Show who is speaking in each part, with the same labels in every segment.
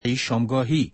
Speaker 1: شامگاهی.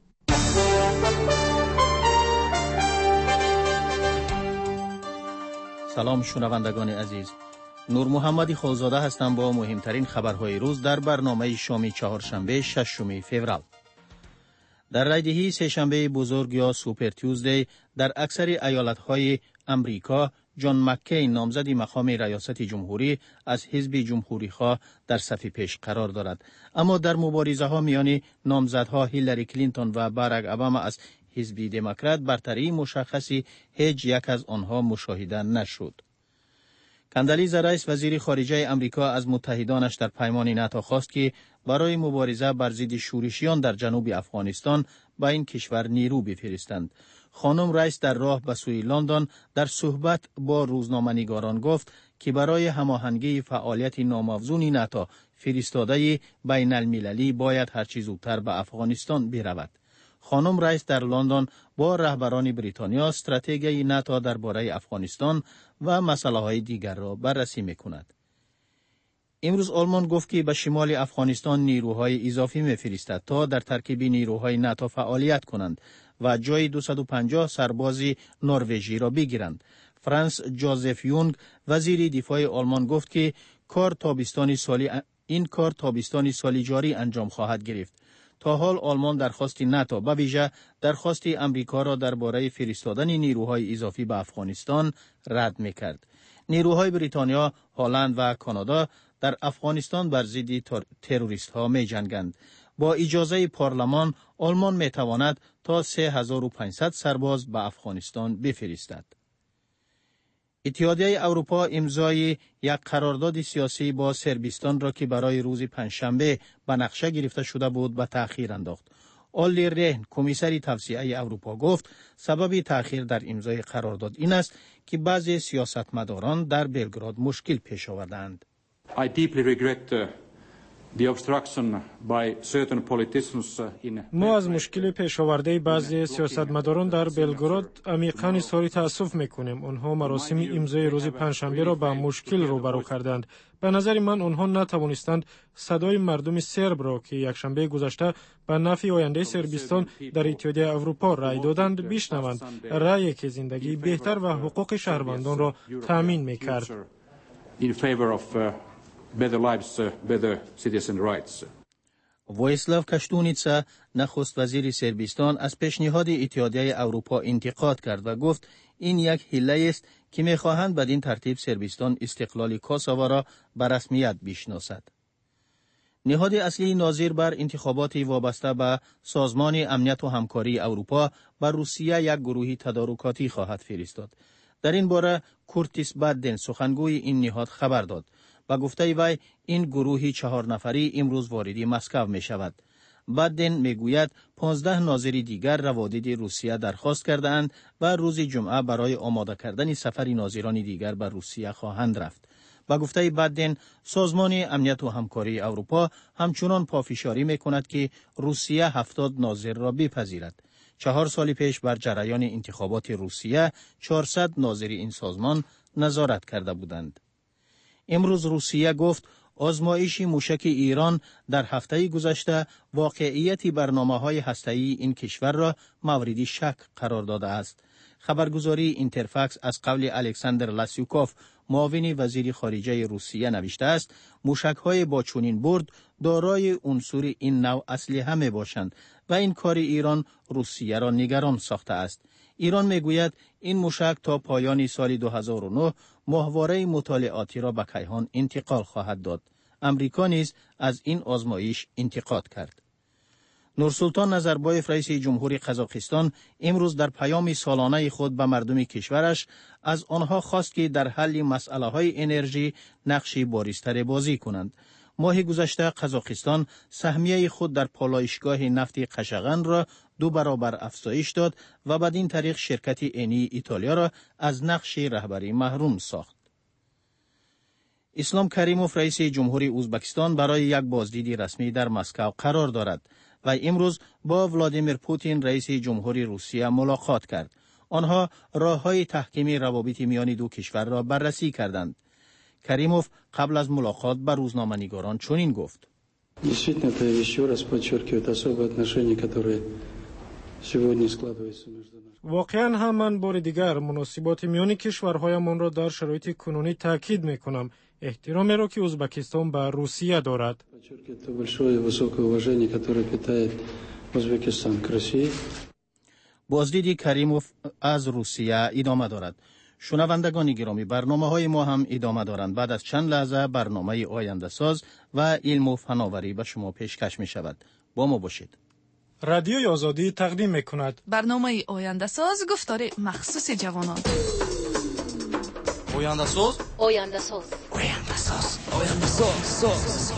Speaker 1: سلام شنوندگان عزیز. نور محمدی خالزاده هستم با مهمترین خبرهای روز در برنامه شامی چهارشنبه ششم فوریه. در رایدهی سه‌شنبه بزرگ یا سوپر تیوزدی در اکثر ایالت‌های امریکا، جان مککین نامزد مقام ریاست جمهوری از حزب جمهوری‌خواه در صف پیش قرار دارد، اما در مبارزه‌ها میان نامزدها هیلاری کلینتون و باراک اوباما از حزب دموکرات برتری مشخصی هیچ یک از آنها مشاهده نشد. کندالیزا رایس وزیر خارجه امریکا از متحدانش در پیمان ناتو خواست که برای مبارزه بر ضد شورشیان در جنوب افغانستان به این کشور نیرو بفرستند. خانم رایس در راه به سوی لندن در صحبت با روزنامه‌نگاران گفت که برای هماهنگی فعالیت ناموزون ناتو فرستاده بین المللی باید هرچه زودتر به افغانستان برود. خانم رایس در لندن با رهبران بریتانیا استراتژی ناتو درباره افغانستان و مسائل دیگر را بررسی می‌کند. امروز آلمان گفت که به شمال افغانستان نیروهای اضافی می‌فرستد تا در ترکیب نیروهای ناتو فعالیت کنند و جای 250 سرباز نروژی را بگیرند. فرانس جوزف یونگ وزیر دفاع آلمان گفت که این کار تابستان سال جاری انجام خواهد گرفت. تا حال آلمان درخواست ناتو به ویژه درخواست امریکا را درباره فرستادن نیروهای اضافی به افغانستان رد می‌کرد. نیروهای بریتانیا، هلند و کانادا در افغانستان بر ضد تروریست‌ها می‌جنگند. با اجازه پارلمان آلمان می‌تواند تا 3500 سرباز به افغانستان بفرستد. اتحادیه اروپا امضای یک قرارداد سیاسی با صربستان را که برای روز پنجشنبه به نقشه گرفته شده بود به تأخیر انداخت. اولی رهن کمیسر توسعه اروپا گفت سبب تأخیر در امضای قرارداد این است که بعضی سیاستمداران در بلگراد مشکل پیش آوردند.
Speaker 2: I deeply regret the obstruction by certain politicians in
Speaker 3: ما از مشکل پیش آورده بعضی سیاستمداران در بلگراد عمیقاً اظهار تأسف می‌کنیم. آنها مراسم امضای روز پنجشنبه را با مشکل روبرو کردند. به نظر من آنها نتوانستند صدای مردم سرب را که یکشنبه گذشته به نفع آینده صربستان در اتحادیه اروپا رای دادند بشنوند. رأیی که زندگی بهتر و حقوق شهروندان را تضمین می‌کرد.
Speaker 2: in favor of better lives, better citizen rights.
Speaker 1: وایسلاو کشتونیتسا نخست وزیر صربستان از پیشنهاد اتحادیه اروپا انتقاد کرد و گفت این یک حیله است که می‌خواهند بدین ترتیب صربستان استقلال کوسوو را به رسمیت بشناسد. نهاد اصلی ناظر بر انتخابات وابسته به سازمان امنیت و همکاری اروپا بر روسیه یک گروه تدارکاتی خواهد فرستاد. در این باره کورتیس بادن سخنگوی این نهاد خبر داد. با گفته وی این گروه 4 نفری امروز وارد مسکو می شود. بادن می گوید 15 ناظر دیگر روادید روسیه درخواست کردند و روز جمعه برای آماده کردن سفر ناظران دیگر به روسیه خواهند رفت. با گفته بادن سازمان امنیت و همکاری اروپا همچنان پافشاری می کند که روسیه 70 ناظر را بپذیرد. 4 سال پیش بر جریان انتخابات روسیه 400 ناظر این سازمان نظارت کرده بودند. امروز روسیه گفت آزمایش موشک ایران در هفته گذشته واقعیت برنامه‌های هسته‌ای این کشور را مورد شک قرار داده است. خبرگزاری اینترفاکس از قول الکساندر لاسیوکوف معاون وزیر خارجه روسیه نوشته است موشک‌های با چنین برد دارای عنصر این نوع اسلحه میباشند و این کار ایران روسیه را نگران ساخته است. ایران میگوید این موشک تا پایان سال 2009 ماهواره مطالعاتی را به کیهان انتقال خواهد داد. امریکا نیز از این آزمایش انتقاد کرد. نورسلطان نظربایف رئیس جمهوری قزاقستان امروز در پیام سالانه خود به مردم کشورش از آنها خواست که در حل مسئله‌های انرژی نقشی بارزتر بازی کنند. ماه گذشته قزاقستان سهمیه خود در پالایشگاه نفت قشقان را 2 برابر افزایش داد و بدین طریق شرکت انی ایتالیا را از نقش رهبری محروم ساخت. اسلام کریموف رئیس جمهوری ازبکستان برای یک بازدید رسمی در مسکو قرار دارد و امروز با ولادیمیر پوتین رئیس جمهوری روسیه ملاقات کرد. آنها راه‌های تحکیم روابط میان دو کشور را بررسی کردند. کریموف قبل از ملاقات به روزنامه‌نگاران چنین گفت:
Speaker 4: Действительно, это еще раз подчеркивает особое отношение, которое сегодня складывается между нами.
Speaker 3: واقعا هم من بار دیگر مناسبات میان کشورهایمان را در شرایط کنونی تاکید میکنم. احترامی را که ازبکستان به روسیه دارد.
Speaker 4: Подчеркивает то большое и высокое уважение, которое питает Узбекистан к России.
Speaker 1: بازدید کریموف از روسیه ادامه دارد. شنوندگان گرامی، برنامه‌های ما هم ادامه دارند. بعد از چند لحظه برنامه آینده ساز و علم و فناوری به شما پیشکش می شود. با ما باشید.
Speaker 3: رادیوی آزادی تقدیم میکند
Speaker 5: برنامه آینده ساز، گفتار مخصوص جوانان.
Speaker 6: آینده ساز،
Speaker 7: آینده ساز،
Speaker 6: آینده ساز، آینده ساز.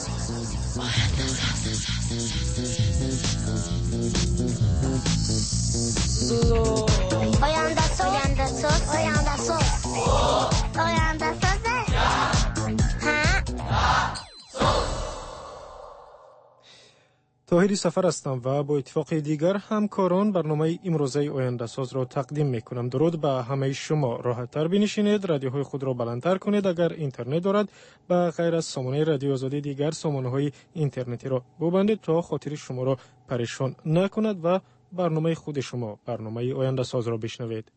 Speaker 3: طاهری سفر هستم و با اتفاق دیگر همکاران برنامه امروزه آینده ساز را تقدیم میکنم. درود به همه شما. راحت تر بنشینید، رادیوهای خود را بلندتر کنید. اگر اینترنت دارد، به غیر از سامانه رادیو آزادی دیگر سامانه های اینترنتی را ببندید تا خاطر شما را پریشان نکند و برنامه خود شما، برنامه آینده ساز را بشنوید.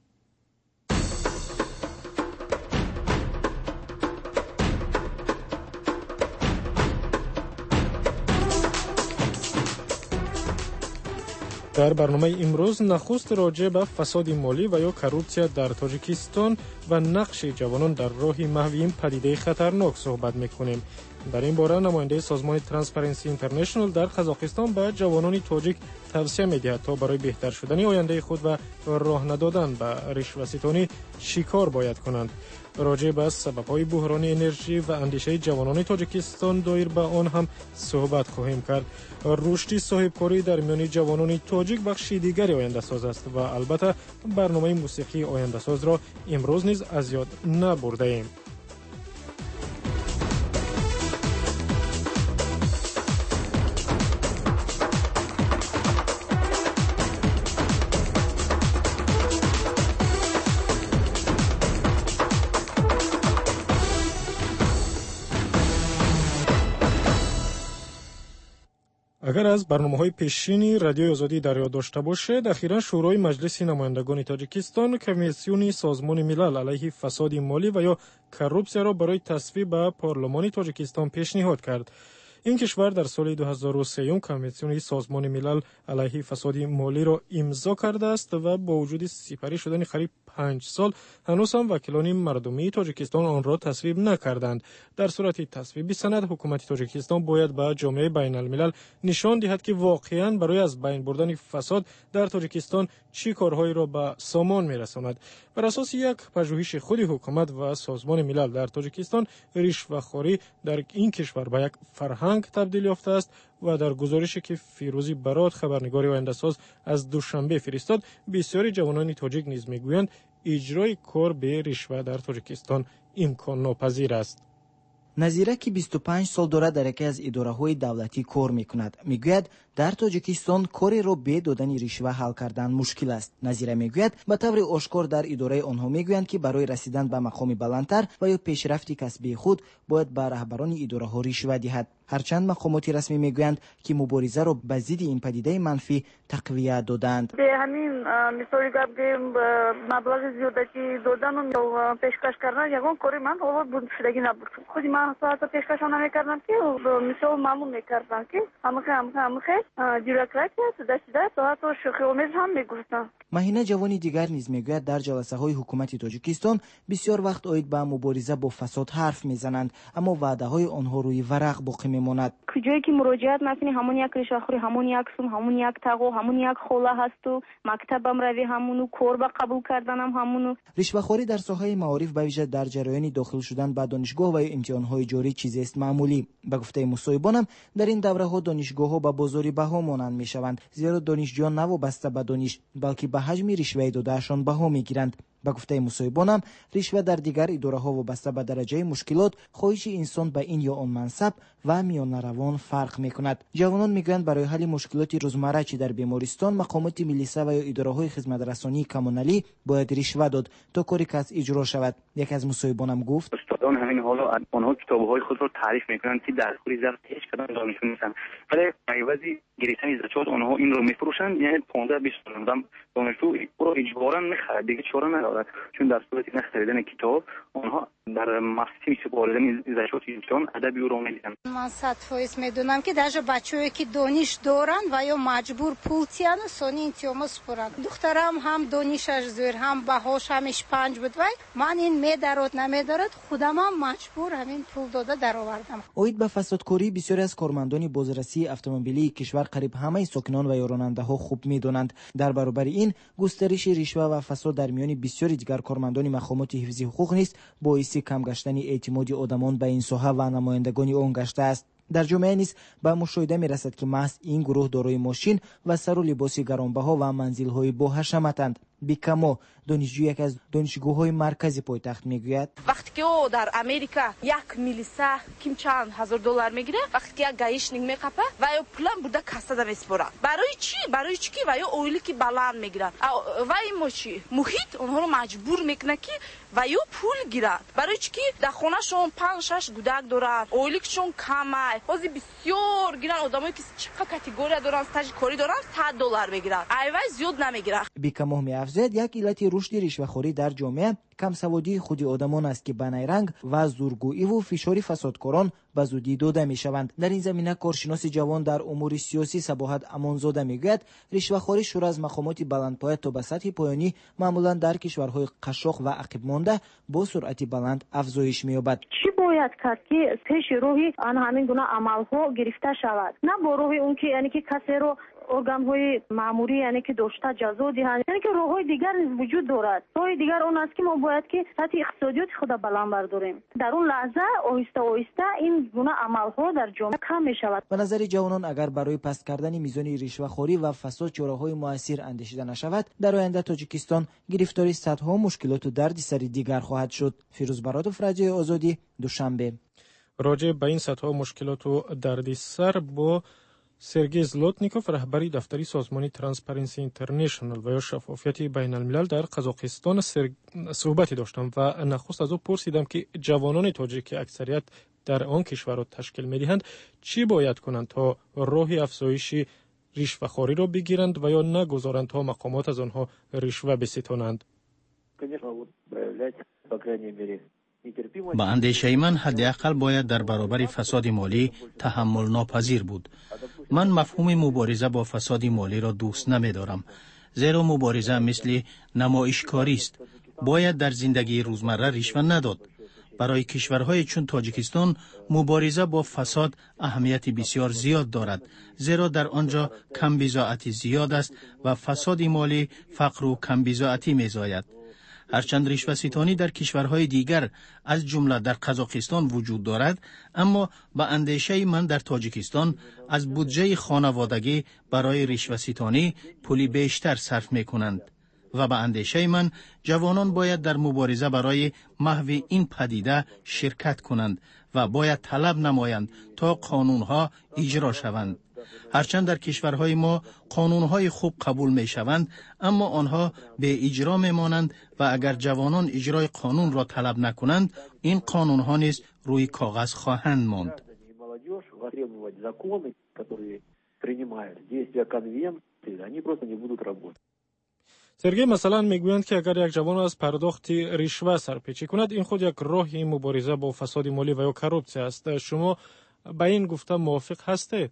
Speaker 3: در برنامه امروز نخست راجع به فساد مالی و یا کروپسیا در تاجیکستان و نقش جوانان در راه محو این پدیده خطرناک صحبت میکنیم. در این باره نماینده سازمان ترانسپرنسی اینترنشنال در قزاقستان به جوانان تاجیک توصیه می‌دهد تا برای بهتر شدن آینده خود و راه ندادن به رشوه‌ستانی چیکار باید کنند. راجع به سبب‌های بحران انرژی و اندیشه جوانان تاجیکستان دایر به آن هم صحبت خواهیم کرد. رشد صاحبکاری در میان جوانان تاجیک بخشی دیگری آینده ساز است و البته برنامه موسیقی آینده ساز را امروز نیز از یاد نبرده ایم. اگر از برنامه‌های پیشینی رادیو آزادی در یاد داشته باشید، اخیراً شورای مجلس نمایندگان تاجیکستان کمیسیون سازمان ملل علیه فساد مالی و یا کروپسیا را برای تصویب به پارلمان تاجیکستان پیشنهاد کرد. این کشور در سال 2003 کمیسیون سازمان ملل علیه فساد مالی را امضا کرده است و با وجود سپری شدن قریب 5 سال هنوز هم وکیلان مردمی تاجیکستان آن را تصویب نکردند. در صورت تصویب سند، حکومت تاجیکستان باید به جامعه بین الملل نشان دهد که واقعاً برای از بین بردن فساد در تاجیکستان چی کارهایی را به سامان می‌رساند. بر اساس یک پژوهش خود حکومت و سازمان ملل در تاجیکستان، رشوه‌خواری در این کشور به یک فرهنگ تبدیل یافته است و در گزارشی که فیروزی برات خبرنگار آینده ساز از دوشنبه فرستاد، بسیاری جوانان تاجیک نیز میگویند اجرای کار به رشوه در تاجیکستان امکان ناپذیر است.
Speaker 8: نظیره که 25 سال دارد در یکی از اداره‌های دولتی کار می‌کند، میگوید در تاجیکستان کاری را به دادن رشوه حل کردن مشکل است. نظیره میگوید به طور آشکار در اداره آنها میگویند که برای رسیدن به مقام بلندتر و یا پیشرفت کسبی خود باید به رهبران اداره‌ها رشوه دهد. هرچند مقامات رسمی میگویند که مبارزه را به ضد این پدیده منفی تقویت دادند.
Speaker 9: همین مثالی که مبلغ زیادی دادن و پیشکش کردن یگان کاری من اول بودشدگی نبود. خود من ساعت پیشکش نمیکردم که مثال معلوم میکردم که همه بیروکراسی دست ساعت و شوخی آمیز هم میگفتن.
Speaker 8: مهینه جوانی دیگر نیز میگوید در جلسه های حکومت تاجیکستان بسیار وقت آید به مبارزه با فساد حرف میزنند، اما وعده های آنها روی ورق باقی میماند.
Speaker 10: کجایی که مراجعت نکنی همون یک رشوهخوری، همون یک سوم، همون یک تقو، همون یک خوله هست و مکتبم روی همونو کار به قبول کردنم همونو.
Speaker 8: رشوهخوری در ساحه معارف به ویژه در جریان داخل شدن به دانشگاه و امتحان‌های جاری چیزی است معمولی. به گفته مصاحبانم در این دوره‌ها دانشگاه‌ها به بازاری بها مانند میشوند، زیرا دانشجویان نوابسته به دانش بلکه به حجم رشوه دادهشان بها میگیرند. به گفته مصاحبانم رشوه در دیگر اداره‌ها وابسته به درجه مشکلات، خواهش انسان به این یا آن منصب و میانه روان فرق میکند. جوانان میگویند برای حل مشکلات روزمره چه در بیمارستان، مقامات ملیسا و یا اداره‌های خدمت رسانی کمونالی باید رشوه داد تا کاری کس اجرا شود. یک از مصاحبانم گفت
Speaker 11: استادان همین
Speaker 7: حالا آنها کتاب‌های خود را تعریف میکنند که در خوری ظرف هیچ کدام دانشجو نیستند، ولی عوضی گرفتن زکات آنها این رو میفروشند. یعنی 15-20 دلار دانشجو او را اجباراً میخرد، دیگه چاره ندارد، چون در صورت نخریدن کتاب آنها در مسیح سپردن زکات امتحان ادبی او را میدن.
Speaker 11: من 100% میدونم که даже بچه‌ای که دانش دارن و یا مجبور پول تیان سونی امتحان سپرند. دخترم هم دانشش زیر هم بهاش همش 5 بود، ولی من این میدارد نمیدارد خودم هم مجبور همین پول داده درآوردم.
Speaker 8: اوید به فسادکاری بسیاری از کارمندان بازرسی اتومبیلی کشور قریب همه ساکنان و راننده‌ها خوب میدونند. در برابر این گسترش رشوه و فساد در میان بسیاری دیگر کارمندان مقامات حفظی حقوق نیست باعث کم گشتن اعتماد آدمان به این ساحه و نمایندگان آن گشته است. در جامعه نیز به مشاهده می‌رسد که محض این گروه دارای ماشین و سر و لباس گرانبها و منزل‌های باحشمتند. بیکامو دانشجو یک از دانشگاه‌های مرکزی پایتخت میگوید
Speaker 12: وقتی که او در امریکا 1 میلیسه کیم چند هزار دلار میگیره، وقتی که گایشنینگ میقپه و یا پولم بوده کاسه میسپره. برای چی که و یا اویلی که بلند میگیرن و این ماشی محیط اونها رو مجبور میکنه که و یا پول گیرند. برای چی که در خونه‌شون 5-6 گودک دارن، اویلی که چون کمه بازی بسیار گیرن. آدمایی که چقدر کاتگوری دارن، استاژ کاری دارن 100 دلار میگیرن، ایوای زیاد نمیگیرن.
Speaker 8: بیکامو می‌افزاید یک علت رشد رشوه‌خوری در جامعه کم سوادی خود آدمان است که به نیرنگ و زورگویی و فشار فسادکاران به زودی داده میشوند. در این زمینه کارشناس جوان در امور سیاسی صباحت امانزاده میگوید رشوه‌خوری شروع از مقامات بلندپایه تا به سطح پایانی معمولا در کشورهای قشاق و عقب مانده با سرعت بلند افزایش می‌یابد.
Speaker 10: چی باید کرد که پیش روی همین گونه عمل‌ها گرفته شود؟ نه با روی اون که یعنی که کسی رو ارگان‌های ماموری یعنی که داشته جزا دهند، یعنی که راه‌های دیگر نیز وجود دارد. راه دیگر اون است که ما باید که سطح اقتصادیات خود بلند برداریم. در اون لحظه آهسته آهسته این گونه عمل‌ها در جامعه کم می‌شود.
Speaker 8: به نظر جوانان اگر برای پست کردن میزان رشوه‌خوری و فساد چاره‌های مؤثر اندیشیده نشود، در آینده تاجیکستان گرفتار صدها مشکلات و دردسر دیگر خواهد شد. فیروز براتوف، رادیو آزادی، دوشنبه.
Speaker 3: راجع به این صدها مشکلات و دردسر با سرگئی زلوتنیکوف رهبری دفتری سازمان ترانسپرنسی اینترنشنال و یا شفافیت بین الملل در قزاقستان صحبتی داشتم و نخست از او پرسیدم که جوانان تاجیک که اکثریت در آن کشور را تشکیل می‌دهند چی باید کنند تا راه افزایش رشوه‌خوری را بگیرند و یا نگذارند تا مقامات از آنها رشوه بستانند.
Speaker 1: با اندیشه من حداقل باید در برابر فساد مالی تحمل ناپذیر بود. من مفهوم مبارزه با فساد مالی را دوست نمی‌دارم، زیرا مبارزه مثل نمایشکاری است. باید در زندگی روزمره رشوه نداد. برای کشورهای چون تاجیکستان مبارزه با فساد اهمیت بسیار زیاد دارد، زیرا در آنجا کمبضاعتی زیاد است و فساد مالی فقر و کمبضاعتی می‌زاید. هرچند رشوه‌ستانی در کشورهای دیگر از جمله در قزاقستان وجود دارد، اما به اندیشه من در تاجیکستان از بودجه خانوادگی برای رشوه‌ستانی پولی بیشتر صرف می‌کنند و به اندیشه من جوانان باید در مبارزه برای محو این پدیده شرکت کنند و باید طلب نمایند تا قانونها اجرا شوند. هرچند در کشورهای ما قانونهای خوب قبول می شوند، اما آنها به اجرا می مانند و اگر جوانان اجرای قانون را طلب نکنند، این قانونها نیز روی کاغذ خواهند ماند.
Speaker 3: سرگئی مثلا میگویند که اگر یک جوان از پرداخت رشوه سرپیچی کند، این خود یک راهی مبارزه با فساد مالی و یا کروپسی است. شما با این گفته موافق هستید؟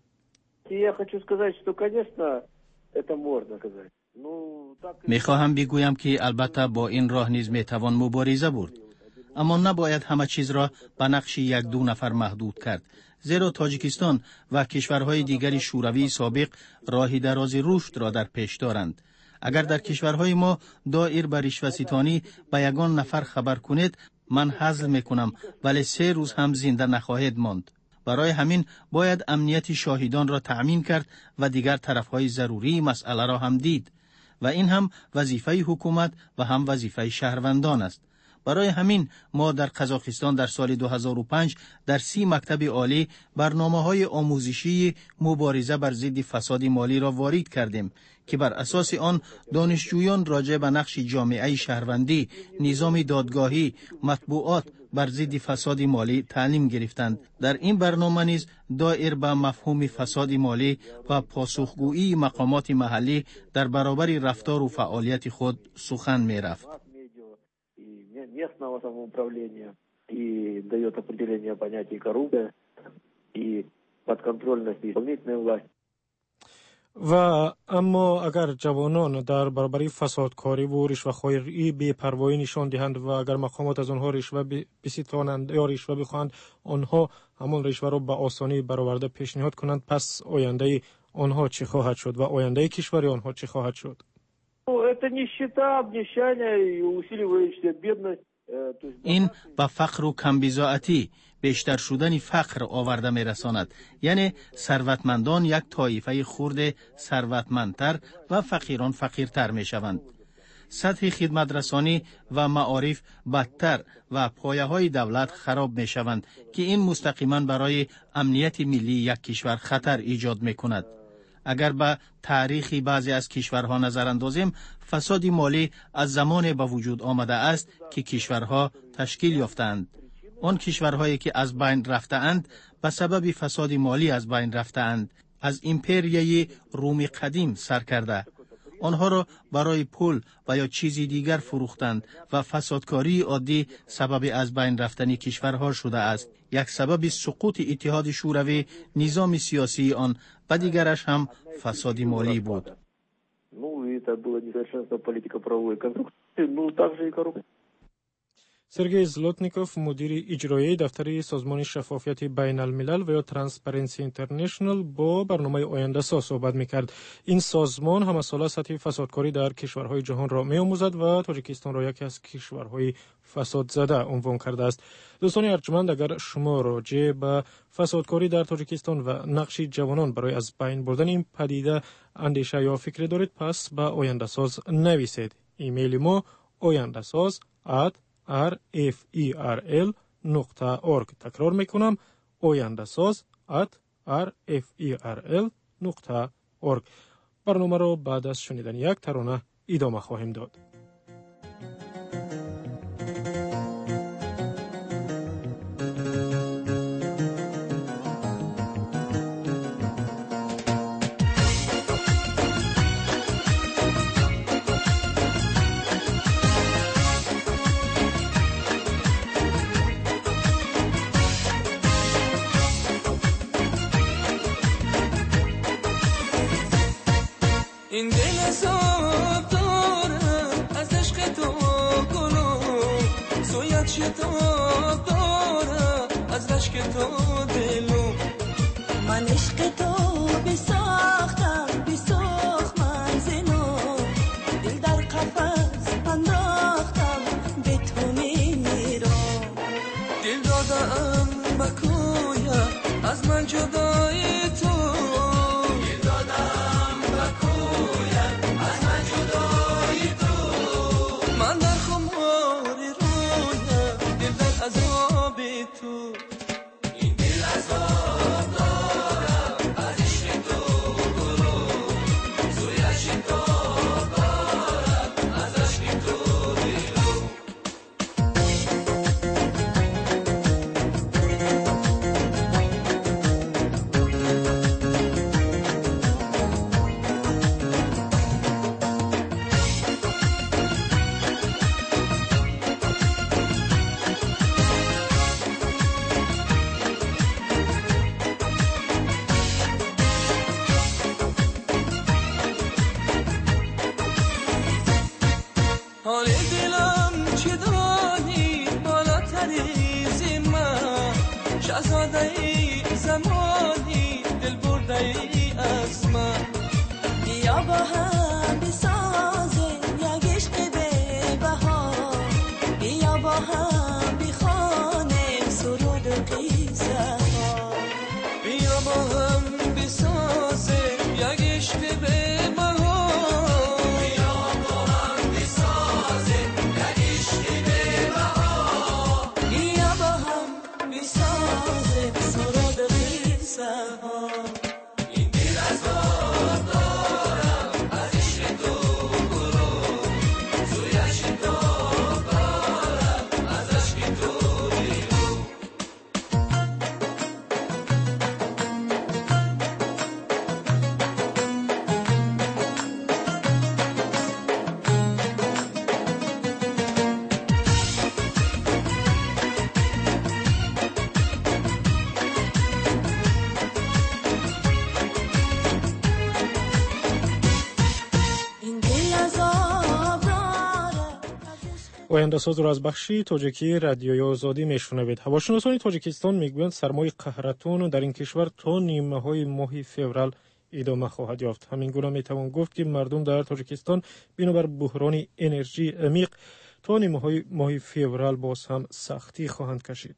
Speaker 1: میخواهم بگویم که البته با این راه نیز میتوان مبارزه برد، اما نباید همه چیز را به نقش 1-2 نفر محدود کرد، زیرا تاجیکستان و کشورهای دیگر شوروی سابق راه دراز رشد را در پیش دارند. اگر در کشورهای ما دایر به رشوه‌ستانی به یگان نفر خبر کنید، من حذف میکنم، ولی 3 روز هم زنده نخواهید ماند. برای همین باید امنیت شاهدان را تأمین کرد و دیگر طرفهای ضروری مسئله را هم دید و این هم وظیفه حکومت و هم وظیفه شهروندان است. برای همین ما در قزاقستان در سال 2005 در 30 مکتب عالی برنامه‌های آموزشی مبارزه بر ضد فساد مالی را وارد کردیم که بر اساس آن دانشجویان راجع به نقش جامعه شهروندی، نظام دادگاهی، مطبوعات بر ضد فساد مالی تعلیم گرفتند. در این برنامه نیز دایر به مفهوم فساد مالی و پاسخگویی مقامات محلی در برابر رفتار و فعالیت خود سخن می رفت.
Speaker 13: местного самоуправления и дает определение понятий коррупции и подконтрольности исполнительной власти.
Speaker 3: و اما اگر جوانان در برابر فسادکاری و رشوه‌خوری بی‌پروایی نشان دهند و اگر مقامات از آنها رشوه بستانند یا رشوه بخواهند، آنها همون رشوه را به آسانی برآورده پیشنهاد کنند، پس آینده آنها چه خواهد شد و آینده کشور آنها چه خواهد شد؟
Speaker 13: Это нищета, обнищание и усиливающаяся бедность.
Speaker 1: این به فقر و کمبزاعتی، بیشتر شدن فقر آورده می رساند. یعنی ثروتمندان یک طایفه خرد ثروتمندتر و فقیران فقیرتر می شوند. سطح خدمت رسانی و معارف بدتر و پایه های دولت خراب می شوند که این مستقیما برای امنیت ملی یک کشور خطر ایجاد می کند. اگر به تاریخی بعضی از کشورها نظر اندازیم، فساد مالی از زمان به وجود آمده است که کشورها تشکیل یافتند. آن کشورهایی که از بین رفته‌اند به سبب فساد مالی از بین رفته‌اند. از ایمپریای رومی قدیم سر کرده آنها را برای پول و یا چیزی دیگر فروختند و فسادکاری عادی سبب از بین رفتن کشورها شده است. یک سبب سقوط اتحاد شوروی نظام سیاسی آن و دیگرش هم فساد مالی بود.
Speaker 3: سرگئی زلوتنیکوف، مدیر اجرایی دفتر سازمان شفافیت بین الملل و یا ترانسپرنسی اینترنشنال، با برنامه آینده ساز صحبت میکرد. این سازمان همه ساله سطح فسادکاری در کشورهای جهان را می‌آموزد و تاجیکستان را یکی از کشورهای فساد زده عنوان کرده است. دوستان ارجمند، اگر شما راجع به فسادکاری در تاجیکستان و نقش جوانان برای از بین بردن این پدیده اندیشه یا فکری دارید، پس به آینده ساز نویسید. ایمیل ما oyandasaz@rferl.org. تکرار میکنم، oyandasaz@rferl.org. برنامه را بعد از شنیدن یک ترانه ادامه خواهیم داد.
Speaker 6: این دل حساب دارم از عشق تو گلو، سویت شتاب دارم از رشک تو دلو. من عشق تو بساختم بساخت منزلو، دل در قفس انداختم به تو میمیرم. دل دادم بکویم از من جدای تو، حال دلم چه دانی بالاتری زمان، شهزاده ای زمانی دل برده ای از من. بیا با هم بسازیم یک عشق به بهار، بیا با هم بخوانیم سرود و قصه ها. بیا با هم بسازیم یک عشق به این دل از آب دارم از عشق تو
Speaker 3: آینده‌ساز را از بخش تاجیکی رادیوی آزادی میشنوید. هواشناسان تاجیکستان میگویند سرمای قهرتون در این کشور تا نیمه‌های ماه فوریه ادامه خواهد یافت. همین گونه میتوان گفت که مردم در تاجیکستان بنابر بحران انرژی عمیق تا نیمه‌های ماه فوریه باز هم سختی خواهند کشید.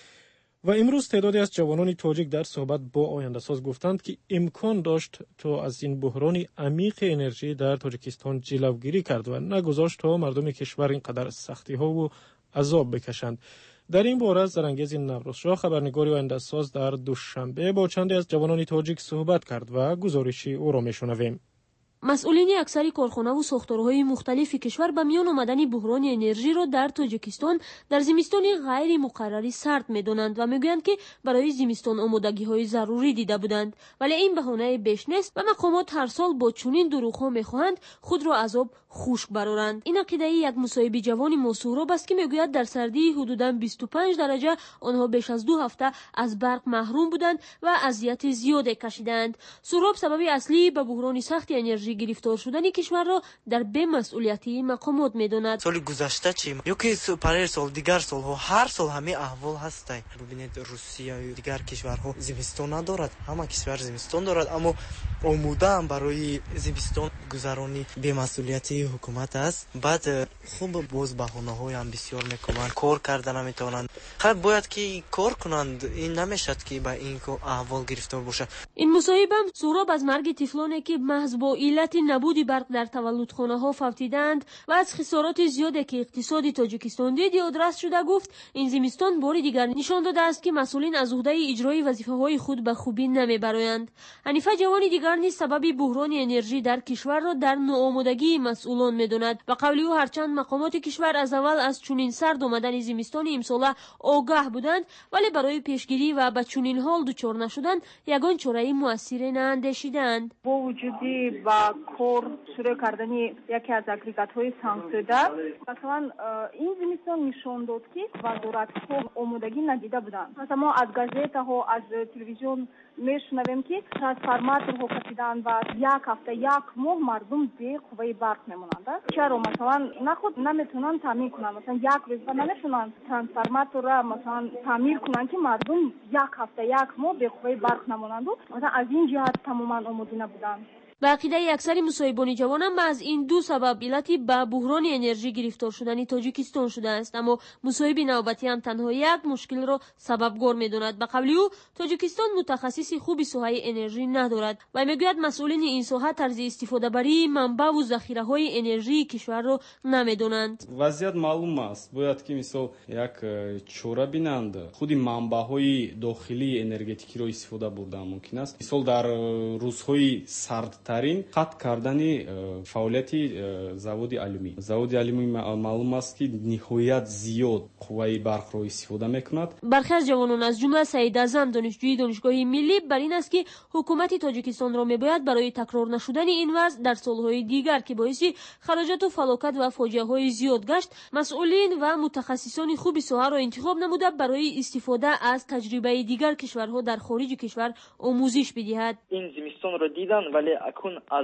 Speaker 3: و امروز تعدادی از جوانان تاجیک در صحبت با آینده‌ساز گفتند که امکان داشت تا از این بحران عمیق انرژی در تاجیکستان جلوگیری کرد و نگذاشت تا مردم کشور اینقدر سختی‌ها و عذاب بکشند. در این باره زرانگیز نوروزشاه خبرنگار آینده‌ساز در دوشنبه با چندی از جوانان تاجیک صحبت کرد و گزارشی او را میشنویم.
Speaker 14: مسئولین اکثری کارخانه و ساختارهای مختلف کشور به میان آمدن بحران انرژی را در تاجیکستان در زمستان غیر مقرری سرد می‌دانند و میگویند که برای زمستان آمادگی‌های ضروری دیده بودند، ولی این بهانه بیش نیست و مقامات هر سال با چنین دروغ‌ها می‌خواهند خود را از آب خشک برآورند. این عقیده یک مصاحب جوان موسوراب است که میگوید در سردی حدوداً 25 درجه آنها بیش از 2 هفته از برق محروم بودند و اذیت زیادی کشیدند. سوراب سبب اصلی به بحران سخت انرژی گرفتار شدن کشور را در بی‌مسئولیتی مقامات می‌داند.
Speaker 15: سال گذشته چی یکی پریر سال دیگر سال ها هر سال همین احوال هست. ببینید روسیه و دیگر کشورها زمستان ندارد، همه کشور زمستان دارد، اما آموده هم برای زمستان گذرانی بی‌مسئولیتی حکومت است. بعد خوب باز بهانه‌های هم بسیار میکنند، کار کردن نمیتونند. خب باید که کار کنند، این نمیشد که با این احوال گرفتار باشه.
Speaker 14: این مصاحب هم سوراب از مرگ طفلانی که محض با علت نبود برق در تولدخانه‌ها فوتیدند و از خسارات زیادی که اقتصاد تاجیکستان دید یادرس شده گفت این زمستان بار دیگر نشان داده است که مسئولین از عهده اجرای وظیفه‌های خود به خوبی نمیبرند. حنیفه جوان دیگر نیز سبب بحران انرژی در کشور را در ناآمادگی مسئولان میداند. به قول او هرچند مقامات کشور از اول از چنین سرد آمدن زمستان امسال آگاه بودند، ولی برای پیشگیری و به چنین حال دچار نشدن یگان چاره مؤثر ناندیشیدند.
Speaker 16: با وجودی با کار شروع کردن یکی از اگریگات‌های سانک‌شده، مثلا این زمستان نشان داد که وزارت‌ها آمادگی ندیده بودند. مثلا ما از گازیت‌ها از تلویزیون میشنویم که ترانسفورماتورها کشیدن و یک هفته یک ماه مردم بی قوه برق میمونند. چرا مثلا نخود نمیتونن تعمیر کنن، مثلا یک روز نمیتونن ترانسفورماتور را مثلا تعمیر کنن که مردم یک هفته یک ماه بی قوه برق نمونند. مثلا از این جهت تماما آماده نبودند.
Speaker 14: به عقیده اکثر مصاحبان جوان هم از این دو سبب علتی به بحران انرژی گرفتار شدن تاجیکستان شده است، اما مصاحب نوبتی هم تنها یک مشکل را سببگار می‌داند. به قول او تاجیکستان متخصص خوبی ساحه انرژی ندارد و میگوید مسئولین این ساحه طرز استفاده بری منبع و ذخیره‌های انرژی کشور را نمی‌دانند.
Speaker 17: وضعیت معلوم است. باید که مثلا یک چاره بینند خودی منبع‌های داخلی انرژتیکی را استفاده بردن ممکن است. مثلا در روزهای سرد ترین قطع کردن فعالیت заводи алюминий. заводи алюминий معلوم است که نهایت زیاد قوه برق را استفاده میکند.
Speaker 14: برخی از جوانان از جمله سعید اعظم دانشجوی دانشگاه ملی بر این است که حکومت تاجیکستان را میباید برای تکرار نشدن این وضع در سالهای دیگر که باعث خراجات و فلاکت و فاجعه‌های زیاد گشت مسئولین و متخصصان خوب ساحه را انتخاب نموده برای استفاده از تجربه دیگر کشورها در خارج کشور آموزش بدهد.
Speaker 18: این زمستان را دیدن ولی اکنون از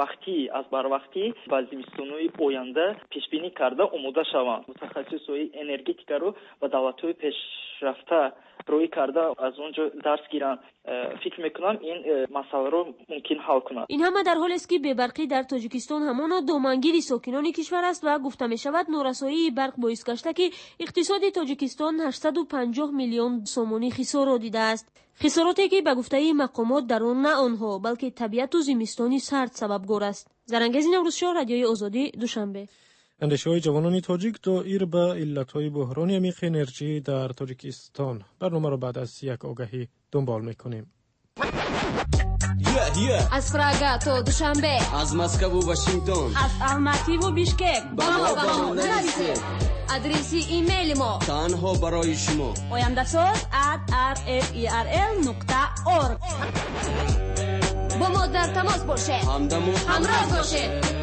Speaker 18: باروقتی با زمستان‌های آینده پیش بینی کرده آماده شوند. متخصصای انرژتیکا رو و دولت‌های پیشرفته روی کرده از اونجا درس گیرن. فکر میکنم این مسئله رو ممکن حل کنند.
Speaker 14: این همه در حالی است که بی‌برقی در تاجیکستان همانا دامنگیر ساکنان کشور است و گفته می شود نارسایی برق باعث گشته که اقتصاد تاجیکستان 850 میلیون سومانی خسارات دیده است. خساراتی که به گفته مقامات در آن نه آنها بلکه طبیعت و زمستانی سرد سببگار است. زرانگیز نوروزشاه رادیوی آزادی دوشنبه.
Speaker 3: اندیشه‌های جوانان تاجیک دایر به علت‌های بحران عمیق انرژی در تاجیکستان. برنامه را بعد از یک آگهی دنبال می‌کنیم.
Speaker 19: از پراگا تا دوشنبه،
Speaker 20: از مسکو و واشنگتن،
Speaker 19: از الماتی و بیشکک
Speaker 20: با ما نویسید.
Speaker 19: ادرس ایمیل ما
Speaker 20: تنها برای شما
Speaker 19: oyandasaz@rferl.org. با ما در تماس باشید، همراه باشید.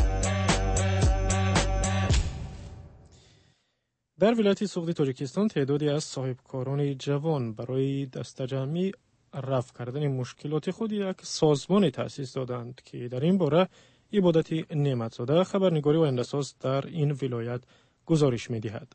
Speaker 3: در ولایت سوغدی تاجیکستان تعدادی از صاحبکاران جوان برای دستجمعی رفع کردن مشکلات خود یک سازمان تأسیس دادند که در این باره عبادت نعمتزاده خبرنگاری آینده‌ساز در این ولایت گزارش می‌دهد.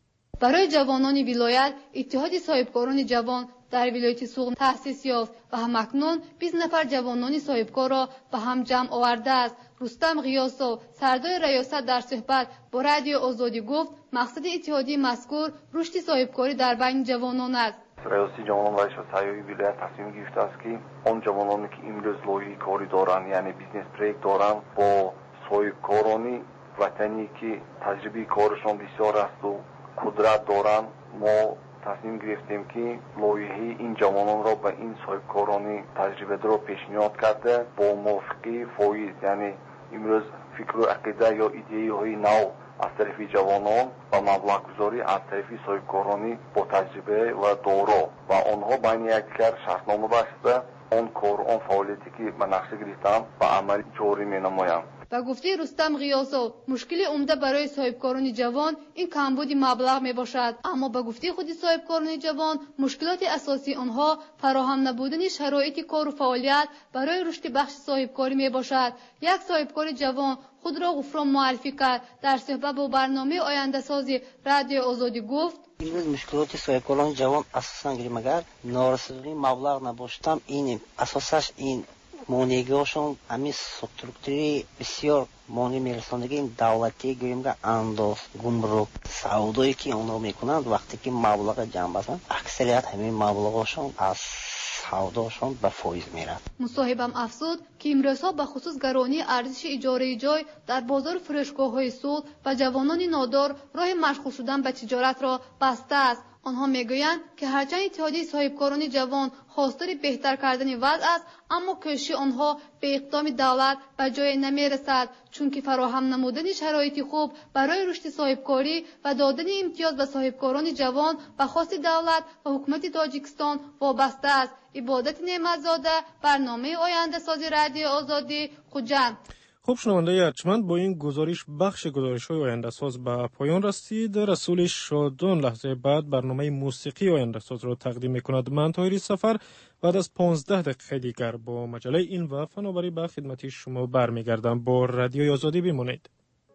Speaker 21: برای جوانان ولایت اتحاد صاحبکاران جوان در ولایت سوغ تأسیس یافت و همکنون 20 نفر جوانان صاحبکار را به هم جمع آورده است. رستم غیاسو سردار ریاست در صحبت با رادیو آزادی گفت مقصد اتحادیه مذکور رشد صاحبکاری در بین جوانان است.
Speaker 22: ریاست جوانان و شورای ولایت تصمیم گرفته است که آن جوانانی که امروز لوحه کاری دارند یعنی بیزنس پروژه دارند با صاحبکارانی وطنی که تجربه کارشان بسیار است و قدرت دارند ما تصمیم گرفتیم که لایحه این جوانان را به این صاحبکاران تجربه دار پیشنهاد کرده با موافقه فایز یعنی امروز فکر و عقیده یا ایده های نو از طرف جوانان و مبلغ گذاری از طرف صاحبکاران با تجربه و دارا و آنها بین یکدیگر شرطنامه بسته آن کار آن فعالیتی که به نقشه گرفتند به عمل جاری می‌نمایند.
Speaker 21: با گفته رستم غیاسو مشکل عمده برای صاحبکاران جوان این کمبود مبلغ می باشد، اما با گفته خود صاحبکاران جوان مشکلات اساسی آنها فراهم نبودن شرایط کار و فعالیت برای رشد بخش صاحبکاری می باشد. یک صاحبکار جوان خود را غفران معرفی کرد. در صحبت با برنامه آینده سازی رادیو آزادی گفت
Speaker 23: امروز مشکلات صاحبکاران جوان اساساً گیریم اگر نارسیدگی مبلغ نباشتم این اساسش این مونیگاشون همین سترکتوری بسیار مونی میرساندگی این دولتی گویم که انداز گمرک سعودایی که اونها میکنند وقتی که مبلغ جمع بسند اکثریت همین مبلغاشون از سعوداشون به فایز میرد.
Speaker 21: مصاحبم افزود که امروزها به خصوص گرانی ارزش اجاره جای در بازار فروشگاه‌های سوق و جوانان نادار راه مشغول شدن به تجارت را بسته است. آنها میگویند که هرچند اتحادیه صاحبکاران جوان خواستار بهتر کردن وضع است اما کوشش آنها به اقدام دولت به جای نمیرسد چون که فراهم نمودن شرایط خوب برای رشد صاحبکاری و دادن امتیاز به صاحبکاران جوان به خواست دولت و حکومت تاجیکستان وابسته است. عبادت نعمتزاده، برنامه آینده سازی رادیو آزادی، خوجند.
Speaker 3: خوب شنونده ارجمند با این گزارش بخش گزارش‌های آینده ساز به پایان رسید. رسول شادان لحظه بعد برنامه موسیقی آینده ساز را تقدیم می‌کند. من طاهری سفر بعد از 15 دقیقه دیگر با مجله این و فناوری به خدمت شما برمیگردم. با رادیو آزادی بمانید.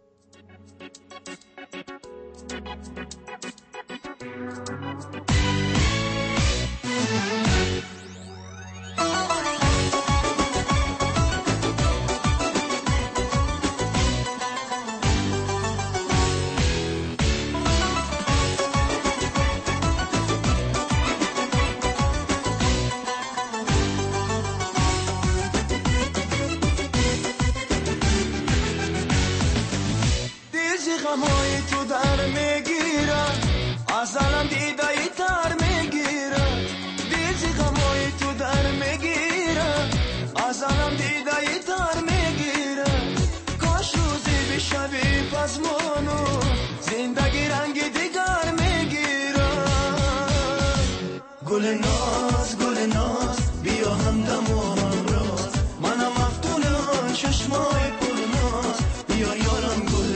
Speaker 6: گل ناز بیا همدم و همراز منم مفتون آن چشمای پرناز بیا یارم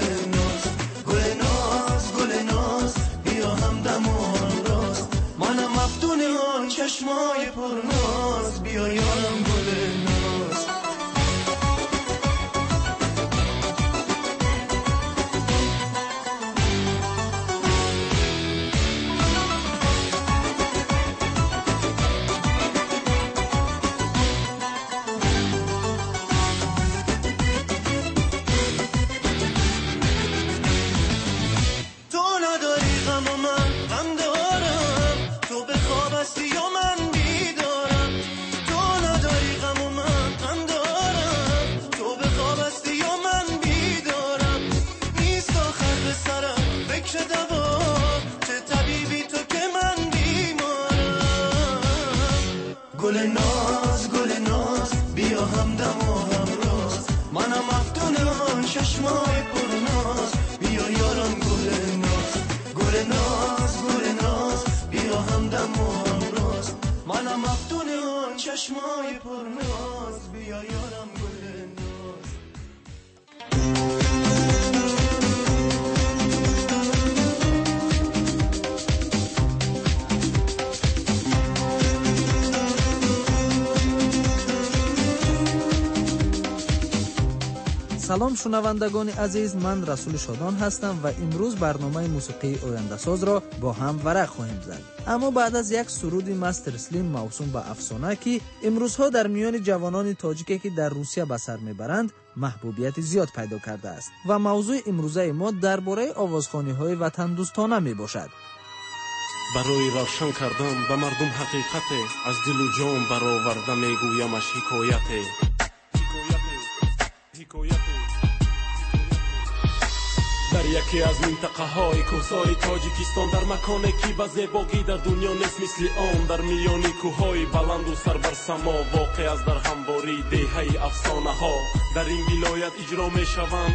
Speaker 6: گل ناز بیا همدم و همراز منم مفتون آن چشمای پرناز بیا یارم گل ناز. گل ناز بیا همدم و همراز منم مفتون آن چشمای پرناز بیا یارم گل ناز بیا همدم و همراز منم مفتون آن چشمای پرناز بیا یارم گل ناز.
Speaker 2: салом шунавандагони азиз, ман Расули Шодон ҳастам ва имрӯз барномаи мусиқии ояндасозро бо ҳам варақ хоҳем зад. аммо баъд аз як суруди Мастер Слим мавсум ба афсона ки имрӯзҳо дар миёни ҷавонони тоҷике ки дар Русия ба сар мебаранд маҳбубияти зиёд пайдо кардааст ва мавзӯи имрӯзаи мо дар бораи овозхониҳои ватандӯстона мебошад.
Speaker 4: барои равшан кардан ба мардум ҳақиқате, аз дилу ҷон бароварда мегӯямаш ҳикояте. дар яке аз минтақаҳои кӯҳсори тоҷикистон, дар маконе ки ба зебогӣ дар дунё нест мисли он, дар миёни кӯҳҳои баланду сарбарсамо воқеъ аст дар ҳамвори деҳаи афсонаҳо. дар ин вилоят иҷро мешаванд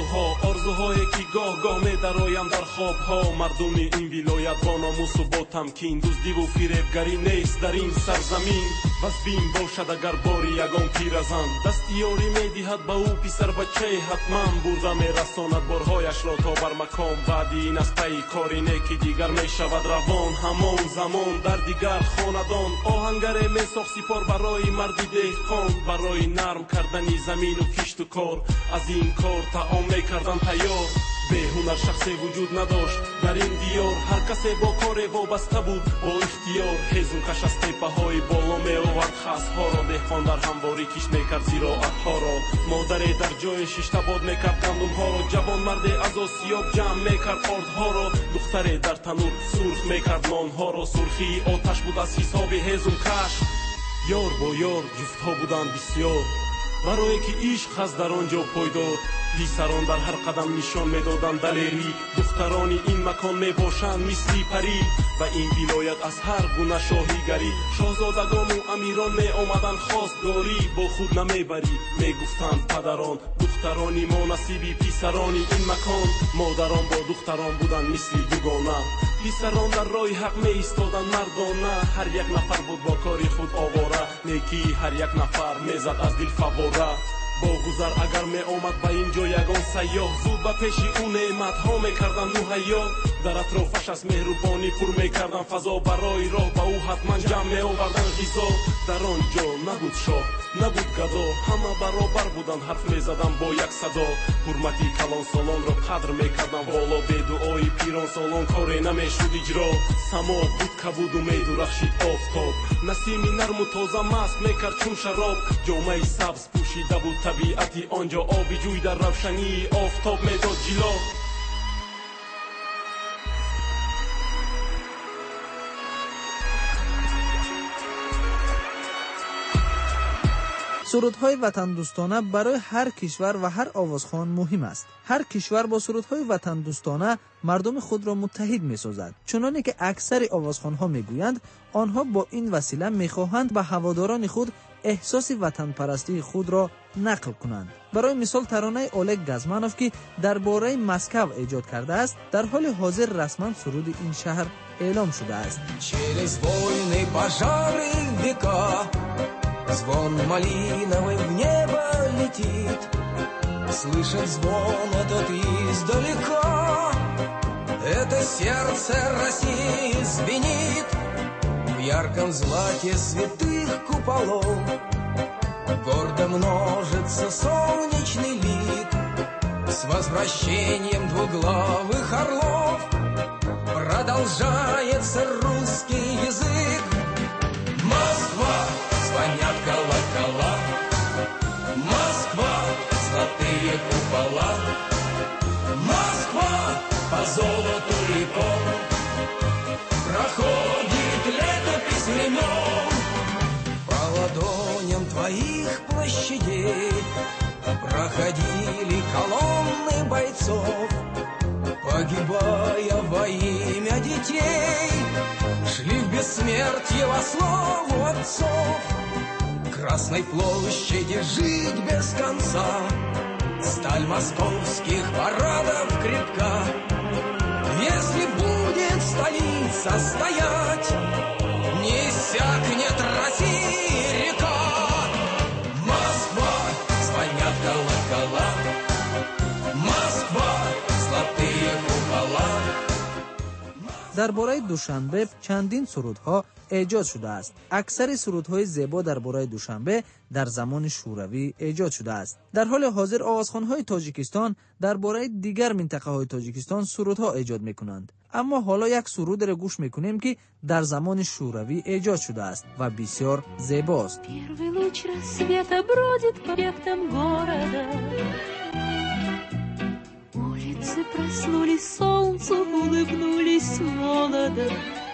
Speaker 4: орзуҳое ки гоҳ-гоҳ медароянд дар хобҳо. мардуми ин вилоят бо номусу бо тамкин, дуздиву фиребгарӣ нест дар ин сарзамин. бас бин бошад агар бори ягон пиразан, дастиёрӣ медиҳад ба ӯ писарбачаи ҳатман, бурда мерасонад борҳояшро то бар макон. баъди ин аз пайи кори неки дигар мешавад равон. ҳамон замон дар дигар хонадон оҳангаре месохт сипор барои марди деҳқон, барои нарм кардани замину кишту кор. аз ин кор таом мекардан тайёр. беҳунар шахсе вуҷуд надошт дар ин диёр, ҳар касе бо коре вобаста буд бо ихтиёр. ҳезумкаш аз теппаҳои боло меовард хасҳоро, деҳқон дар ҳамворӣ кишт мекард зироатҳоро. модаре дар ҷои шиштабод мекард гандумҳоро, ҷавонмарде аз осиёб ҷамъ мекард ордҳоро. духтаре дар танӯр сурх мекард нонҳоро, сурхии оташ буд аз ҳисоби ҳезумкаш. ёр бо ёр ҷуфтҳо буданд бисёр, барое ки ишқ ҳаст дар он ҷо пойдор. писарон дар ҳар қадам нишон медоданд далерӣ, духтарони ин макон мебошанд мисли парӣ. ва ин вилоят аз ҳар гуна шоҳигарӣ, шоҳзодагону амирон меомаданд хостгорӣ. бо худ намебарӣ мегуфтанд падарон, духтарони мо насиби писарони ин макон. модарон бо духтарон буданд мисли дугона, писарон дар роҳи ҳақ меистоданд мардона. ҳар як нафар буд бо кори худ овора, некии ҳар як нафар мезад аз дил фавора. бо гузар агар меомад ба ин ҷо ягон сайёҳ, зуд ба пеши ӯ неъматҳо мекарданд муҳайё. дар атрофаш аз меҳрубонӣ пур мекарданд фазо, барои роҳ ба ӯ ҳатман ҷамъ меоварданд ғизо. дар он ҷо набуд шоҳ набуд гадо, ҳама баробар буданд ҳарф мезаданд бо як садо. ҳурмати калонсолонро қадр мекарданд воло, бедуои пиронсолон коре намешуд иҷро. само буд кабуду медурахшид офтоб, насими нарму тоза маст мекард чун шароб. ҷомаи сабз пӯшида буд табиати он ҷо, оби ҷӯй дар равшании офтоб медод ҷило.
Speaker 2: сурудҳои ватандӯстона барои ҳар кишвар ва ҳар овозхон муҳим аст. ҳар кишвар бо сурудҳои ватандӯстона мардуми худро муттаҳид месозад. чуноне ки аксари овозхонҳо мегӯянд, онҳо бо ин васила мехоҳанд ба ҳаводорони худ эҳсоси ватанпарастии худро нақл кунанд. барои мисол таронаи Олег Газманов ки дар бораи Москав эҷод кардааст, дар ҳоли ҳозир расман суруди ин шаҳр эълом шудааст.
Speaker 6: Через войны, пожары, века звон малиновый в небо летит. Слышит звон этот издалека, это сердце России звенит. В ярком злате святых куполов гордо множится солнечный лик. С возвращением двуглавых орлов продолжается русский язык. Москва, звонят колокола, Москва, золотые купола, Москва, по золоту реком проходит летопись времен. По ладоням твоих площадей проходили колонны бойцов, погибая во имя детей, шли в бессмертие во славу отцов. Красной площади жить без конца, сталь московских парадов крепка. Если будет столица стоять, не иссякнет России река. Москва, звонят колокола, Москва, золотые купола.
Speaker 2: درباره دوشنبه چندین سرودها ایجاد شده است. اکثر سرودهای زیبا درباره دوشنبه در زمان شوروی ایجاد شده است. در حال حاضر آوازخوان‌های تاجیکستان درباره دیگر منطقه‌های تاجیکستان سرودها ایجاد می‌کنند. اما حالا یک سرود را گوش می‌کنیم که در زمان شوروی ایجاد شده است و بسیار زیباست.
Speaker 5: Проснулись солнцу, улыбнулись молодо.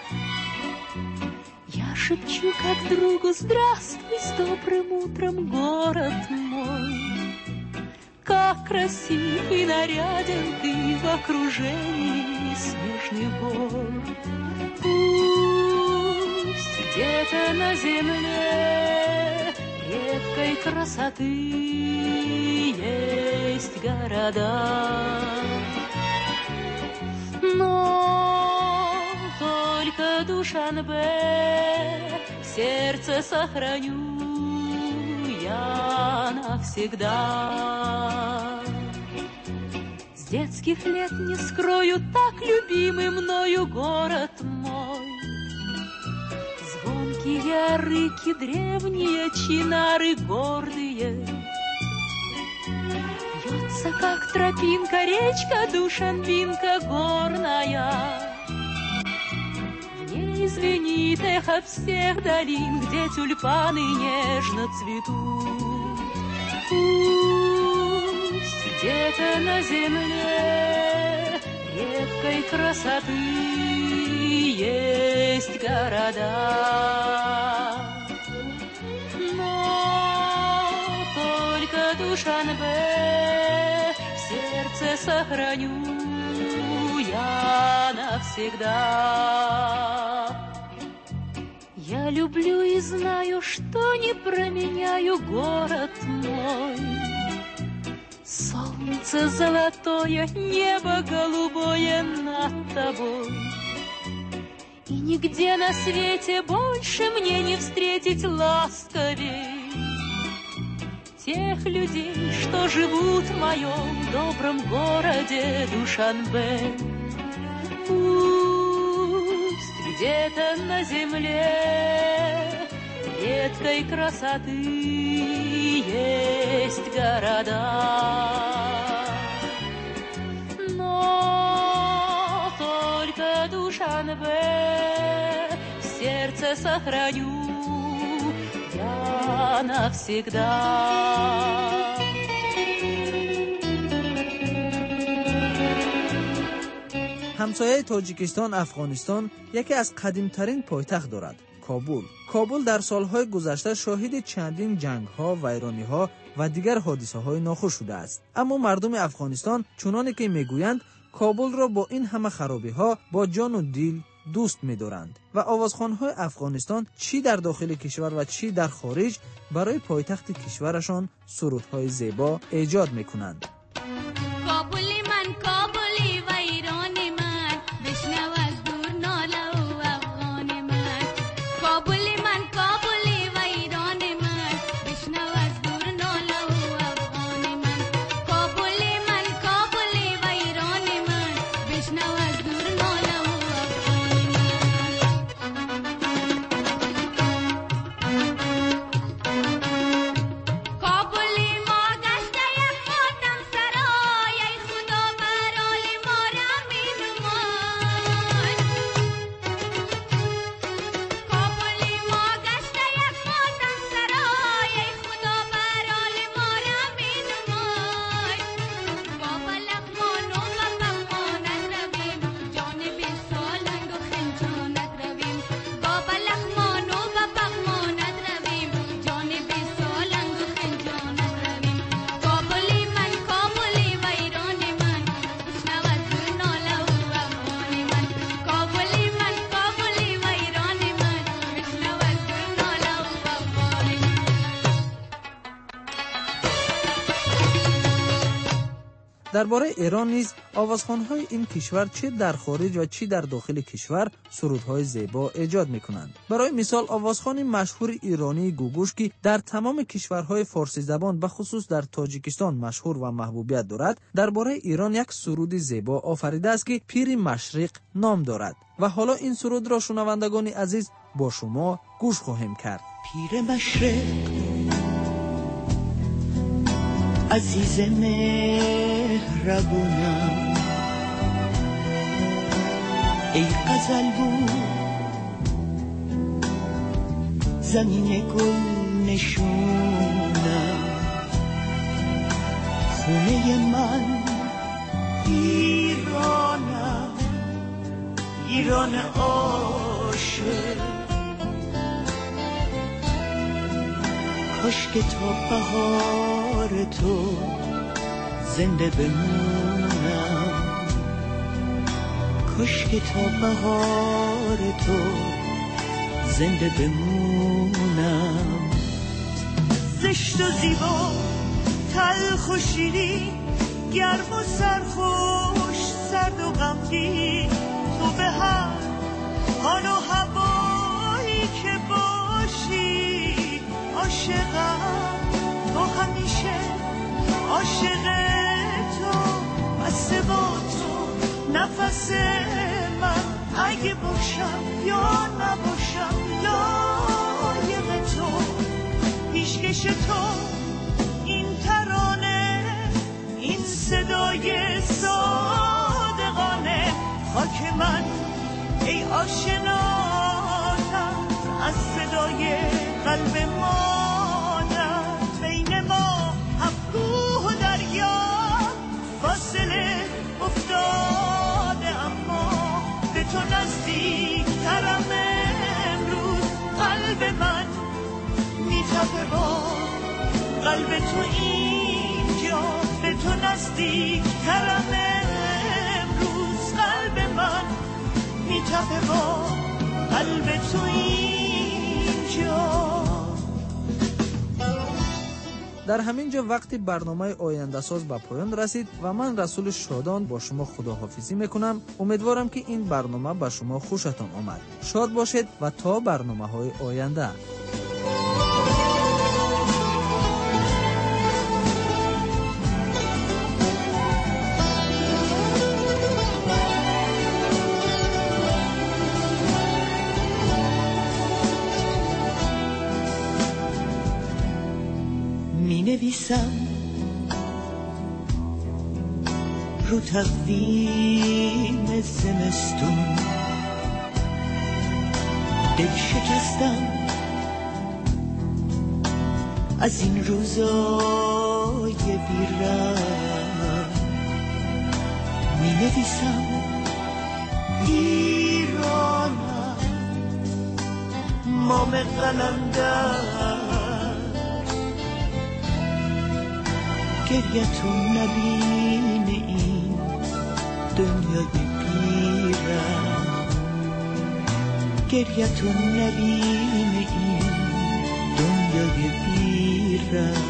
Speaker 5: Я шепчу как другу: здравствуй, с добрым утром, город мой. Как красив и наряден ты в окружении снежных гор. Пусть где-то на земле редкой красоты есть города, но только Душанбе в сердце сохраню я навсегда. С детских лет не скрою, так любимый мною город мой. Звонкие рыки, древние чинары гордые, вьется, как тропинка, речка Душанбинка горная. В ней звенит эхо всех долин, где тюльпаны нежно цветут. Пусть где-то на земле редкой красоты есть города, но только Душанбе в сердце сохраню я навсегда. Я люблю и знаю, что не променяю город мой. Солнце золотое, небо голубое над тобой. И нигде на свете больше мне не встретить ласковей тех людей, что живут в моем добром городе Душанбе. Пусть где-то на земле редкой красоты есть города, но только Душанбе в сердце сохраню я навсегда.
Speaker 2: همسایه تاجیکستان افغانستان یکی از قدیمترین پایتخت دارد، کابل. کابل در سالهای گذشته شاهد چندین جنگ‌ها، ویرانی‌ها و دیگر حادثه‌های ناخوش شده است. اما مردم افغانستان چنانه که میگویند کابل را با این همه خرابی‌ها با جان و دل دوست می‌دارند و آوازخوان‌های افغانستان چی در داخل کشور و چی در خارج برای پایتخت کشورشان سرودهای زیبا ایجاد می‌کنند.
Speaker 5: کابلی ما گشته یک ماتم سرای ای خدا
Speaker 2: درباره ایران نیز آوازخوان‌های این کشور چه در خارج و چه در داخل کشور سرودهای زیبا ایجاد می‌کنند. برای مثال آوازخوان مشهور ایرانی گوگوش که در تمام کشورهای فارسی زبان به خصوص در تاجیکستان مشهور و محبوبیت دارد، درباره ایران یک سرود زیبا آفریده است که پیر مشرق نام دارد و حالا این سرود را شنوندگان عزیز با شما گوش خواهیم کرد.
Speaker 6: پیر مشرق عزیز مهربونم، ای غزل بود زمین گل نشونم، خونه من ایرانم، ایران عاشق، کاش که تا بهار تو زنده بمونم، کاش که تا بهار تو زنده بمونم. زشت و زیبا، تلخ و شیرین، گرم و سرخوش، سرد و غمگین، تو به هر حال و هوایی که باشی عاشقم، تو همیشه عاشق تو، بسته با تو نفس من، اگه باشم یا نباشم لایق تو، پیشکش تو این ترانه، این صدای صادقانه، خاک من ای آشناتم از صدای قلب مادر، بین ما کوه و دریا فاصله افتاده، اما به تو نزدیک ترم امروز، قلب من میتپه با قلب تو اینجا، به تو نزدیک ترم امروز، قلب من میتپه با قلب تو اینجا.
Speaker 2: در همین جا وقتی برنامه آینده ساز به پایان رسید و من رسول شادان با شما خداحافظی میکنم. امیدوارم که این برنامه به شما خوشتان آمد. شاد باشید و تا برنامه‌های آینده.
Speaker 6: نویسم رو تقویم زمستون، دل شکستم از این روزای بی‌رنگ، می نویسم ایرانم، مام قلندر، گریتون نبین این دنیای پیرم، گریتون نبین این دنیای پیرم.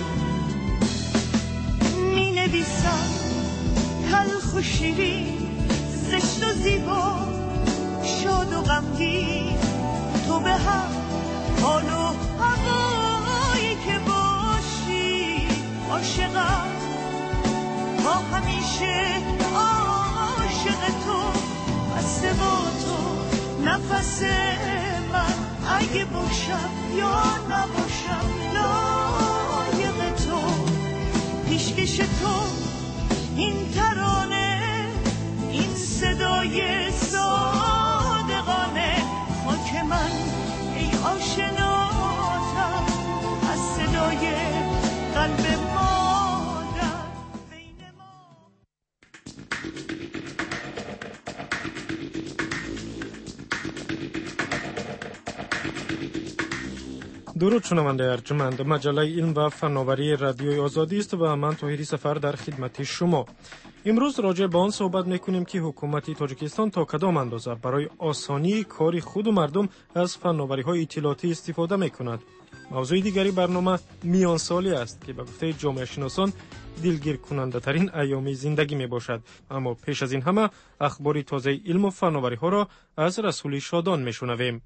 Speaker 6: می نویسم تلخ و شیرین، زشت و زیبا، شاد و غمگین، تو به هم حال و هوایی که باشی عاشقم، ما همیشه عاشق تو، بسته با تو نفس من، اگه باشم یا نباشم لایق تو، پیشکش تو این ترانه، این صدای صادقانه، خاک من ای آشناتم از صدای قلب مادر، بین ما.
Speaker 3: درود شنونده ارجمند، مجله علم و فناوری رادیوی آزادی است و من طاهری سفر در خدمت شما. امروز راجع به آن صحبت میکنیم که حکومت تاجیکستان تا کدام اندازه برای آسانی کار خود و مردم از فناوری های اطلاعاتی استفاده میکند. موضوع دیگری برنامه میان سالی است که به گفته جامعه شناسان دلگیر کننده ترین ایام زندگی می باشد. اما پیش از این همه اخبار تازه علم و فناوری ها را از رسول شادان می شنویم.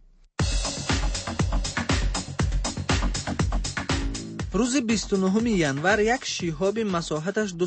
Speaker 2: روز 29 ینور یک شیهاب مساحتش